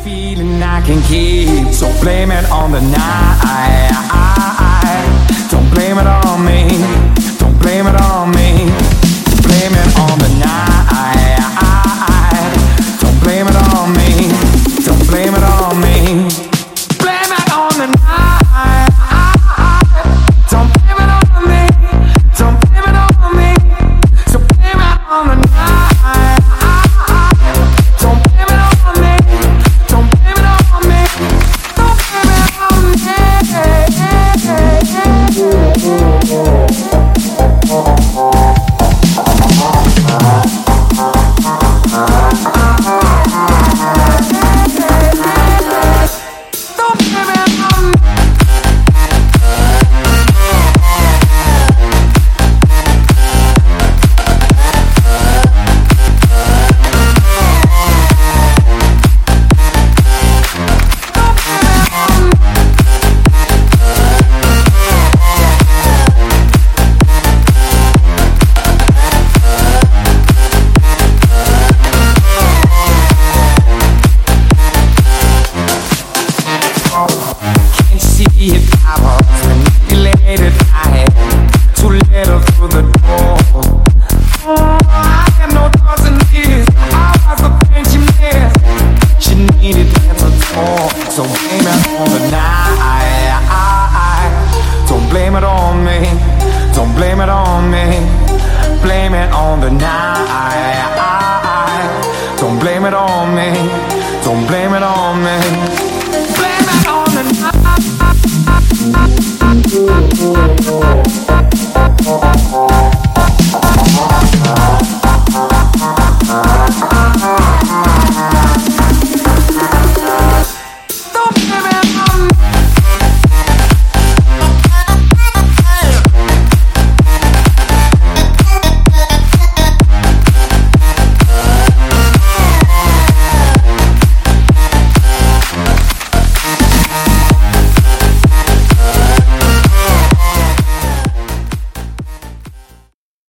feeling I can keep, so blame it on the night. Don't blame it on me. Don't blame it on me. Blame it on the night. Don't blame it on me. Don't blame it on me. Blame it on the night. Don't blame it on me. Don't blame it on me. So blame it on the night. Don't blame it on me. Don't blame it on me. Don't blame it on me. If I was manipulated, I had too little through the door. I had no thoughts and fears. I was the pain she missed. She needed mental talk, so blame it on the night. Don't blame it on me. Don't blame it on me. Blame it on the night. Don't blame it on me. Don't blame it on me.